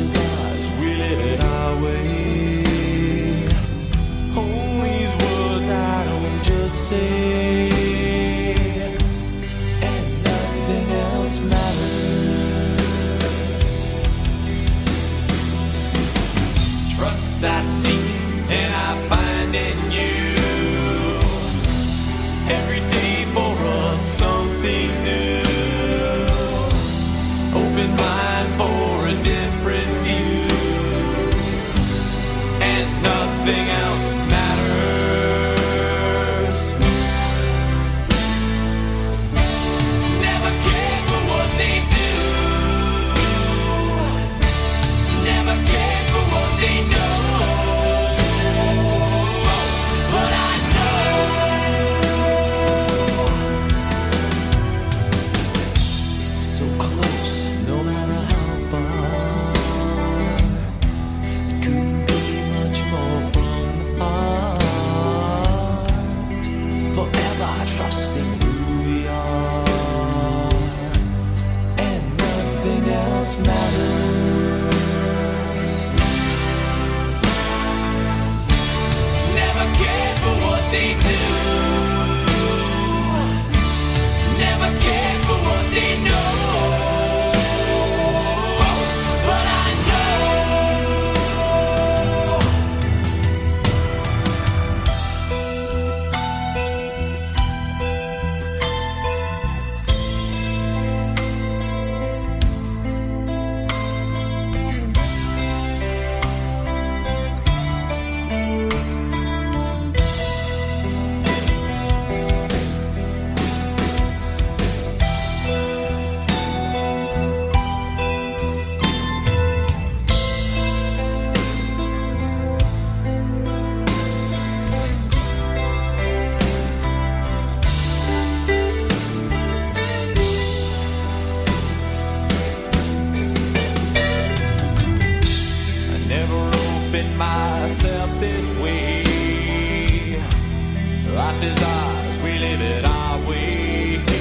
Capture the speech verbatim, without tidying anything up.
is ours, we live it our way. All these words I don't just say, and nothing else matters. Trust I seek and I find in you. Every day for us something new. Open mind for a different view, and nothing else matters. Never care for what they do. Never care for what they know. But I know so close, no matter how far. It couldn't be much more from the heart. Forever trusting who we are, and nothing else matters. Never care for what they do. Never care for what they know. But I know I never opened myself this way. Life is ours, we live it our way.